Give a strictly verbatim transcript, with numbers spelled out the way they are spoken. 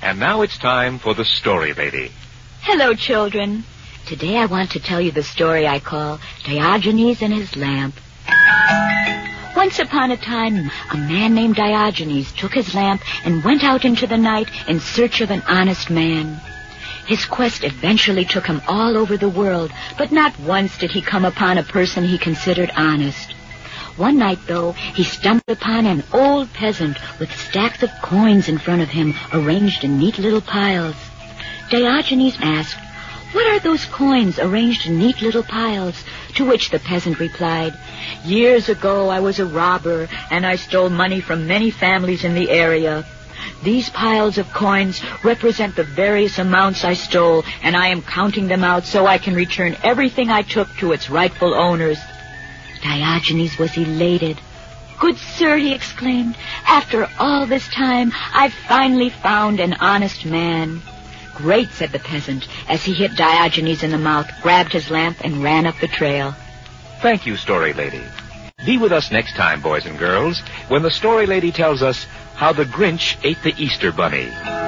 And now it's time for the Story Lady. Hello, children. Today I want to tell you the story I call Diogenes and His Lamp. Once upon a time, a man named Diogenes took his lamp and went out into the night in search of an honest man. His quest eventually took him all over the world, but not once did he come upon a person he considered honest. One night, though, he stumbled upon an old peasant with stacks of coins in front of him, arranged in neat little piles. Diogenes asked, "What are those coins arranged in neat little piles?" To which the peasant replied, "Years ago I was a robber, and I stole money from many families in the area. These piles of coins represent the various amounts I stole, and I am counting them out so I can return everything I took to its rightful owners." Diogenes was elated. "Good sir," he exclaimed, "after all this time, I've finally found an honest man." "Great," said the peasant, as he hit Diogenes in the mouth, grabbed his lamp, and ran up the trail. Thank you, Story Lady. Be with us next time, boys and girls, when the Story Lady tells us how the Grinch ate the Easter Bunny.